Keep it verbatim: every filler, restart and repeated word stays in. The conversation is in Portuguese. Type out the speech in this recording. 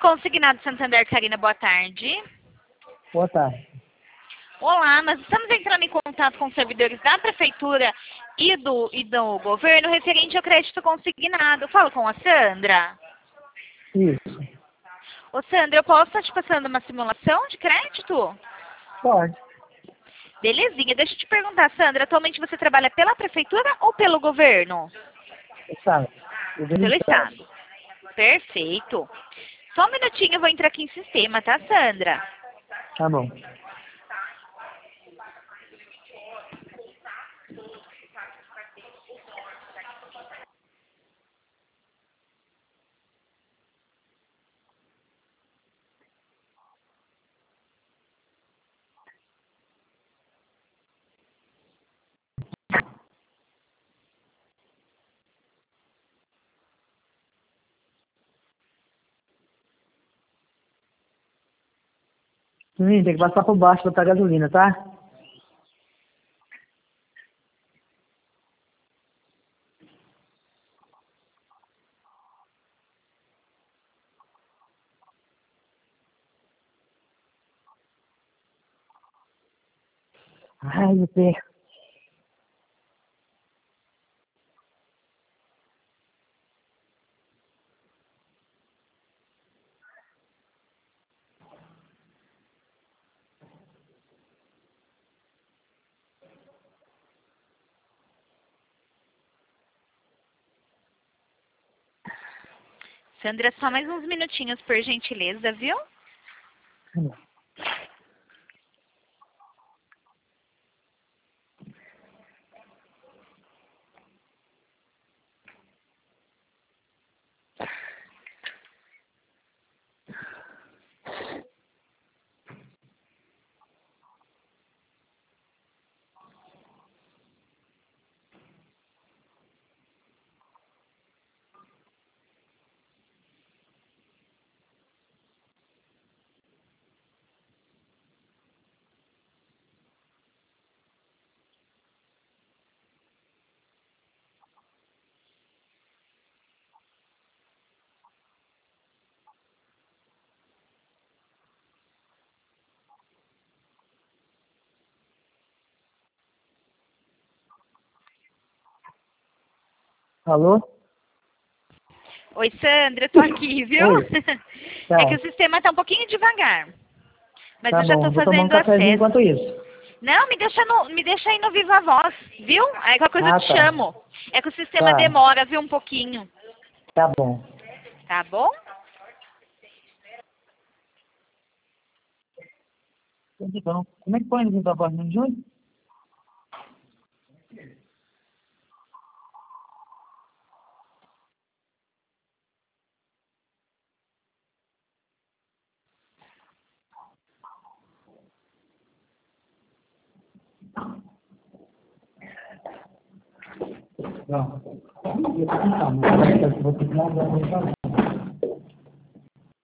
Consignado Santander, Karina, boa tarde. Boa tarde. Olá, nós estamos entrando em contato com servidores da Prefeitura e do, e do governo referente ao crédito consignado. Falo com a Sandra. Isso. Ô, Sandra, eu posso estar te passando uma simulação de crédito? Pode. Belezinha. Deixa eu te perguntar, Sandra, atualmente você trabalha pela Prefeitura ou pelo governo? Estado. Governo Pelo do Estado. Estado. Perfeito. Só um minutinho, eu vou entrar aqui em sistema, tá, Sandra? Tá bom. Sim, tem que passar por baixo pra botar gasolina, tá? Ai, meu pé. Sandra, só mais uns minutinhos, por gentileza, viu? Tá bom. Alô? Oi, Sandra, eu tô aqui, viu? Oi. Tá. É que o sistema tá um pouquinho devagar. Mas Tá eu já bom, tô vou tomar um fazendo cafezinho acesso. enquanto isso. Não, me deixa, no, me deixa aí no Viva Voz, viu? Aí qualquer coisa eu Ah, te tá. chamo. É que o sistema Tá. demora, viu, um pouquinho. Tá bom. Tá bom? Então, como é que põe no trabalho no junho? Não. Eu vou tentar, mas vou ter que